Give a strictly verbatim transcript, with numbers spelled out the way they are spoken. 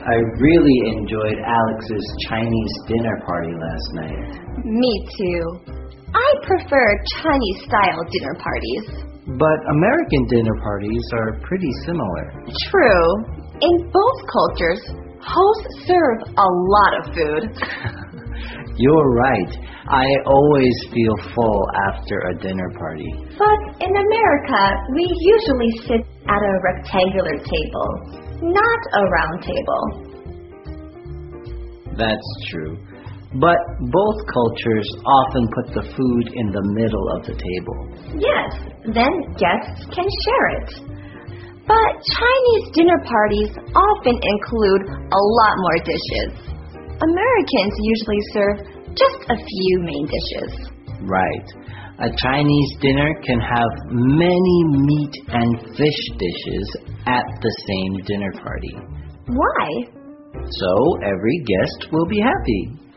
I really enjoyed Alex's Chinese dinner party last night. Me too. I prefer Chinese-style dinner parties. But American dinner parties are pretty similar. True. In both cultures, hosts serve a lot of food. You're right. I always feel full after a dinner party. But in America, we usually sit at a rectangular table, not a round table. That's true. But both cultures often put the food in the middle of the table. Yes, then guests can share it. But Chinese dinner parties often include a lot more dishes. Americans usually serve just a few main dishes. Right. A Chinese dinner can have many meat and fish dishes at the same dinner party. Why? So every guest will be happy.